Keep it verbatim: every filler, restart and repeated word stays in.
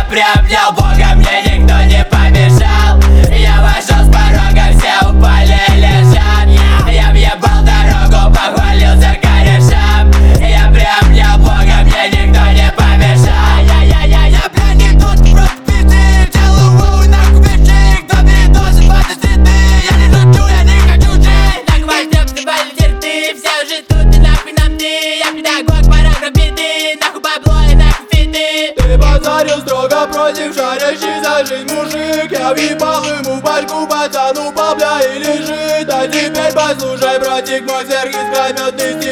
приобнял Бога, мне никто не помешал. Я вошел с порога, все упали и лежат. Я въебал дорогу, похвалился корешам. Я приобнял Бога, мне никто не помешал. Я-я-я-я, бля, не тут, просто пизды. Делаю воу, нахуй бежи. Кто передозит двадцать цветы? Я не шучу, я не хочу жить. Так возьмем, снимали терты. Все уже тут и нахуй нам ты. Я педагог, параграф биты. Нахуй бабло и нахуй фиты. Ты базарил строго против шарящий за жизнь мужик. Я въебал ему в башку, пацану, бабля и лежит. А теперь послушай, братик мой, Сергей возьмет ты